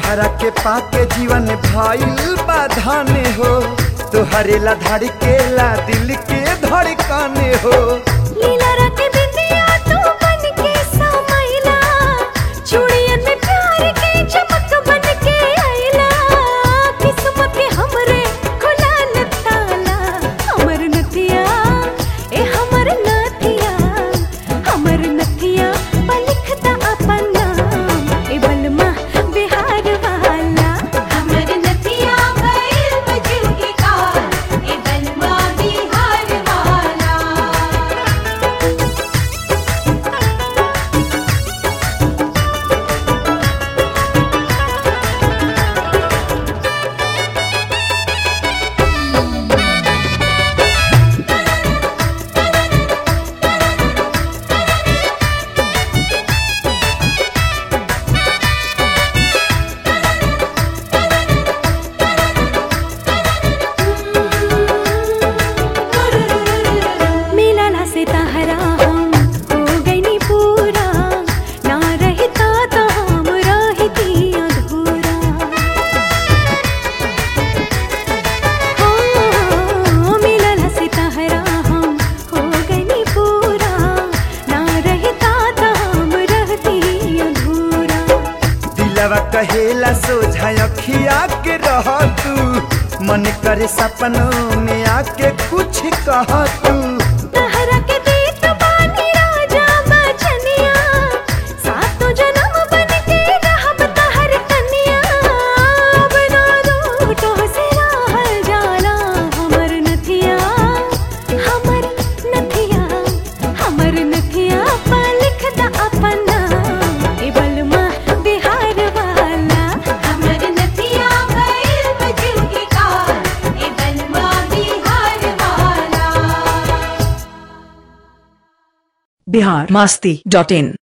तोहरा के पाके जीवन भइल बाधाने हो, तोहरे ला धड़केला दिल के धड़काने हो। लीला रात बिंदिया तू बन के समाइला, चूड़ियन में प्यार के चमक बन के आइला। किस्मत के हमरे खुला न ताला, हमर नथिया ए हमर नथिया, हमर नथिया लिखता अपन नाम ए बलमा बिहार वाला। हमर नथिया भइल बजू के कार ए बलमा बिहार वाला। मिलला से तहरा हम हो गईनी पूरा, ना रहता तो हम रहती अधूरा। हो मिलला से तहरा हम हो गईनी पूरा, ना रहता तो हम रहती अधूरा। दिलवा कहेला सोझा अखिया के रह तू, मन करे सपनों में आके कुछ कह तू। तहरा के देत बानी राजा बचनिया, सातों जन्म बन के रहब तहर कन्या। अब ना रूठो से राहल जाला हमर नथिया, हमर नथिया, हमर नथिया पा लिखता अपन नाम ए बलमा बिहार वाला। हमर नथिया भइल बजू के कार ए बलमा बिहार वाला। biharmasti.in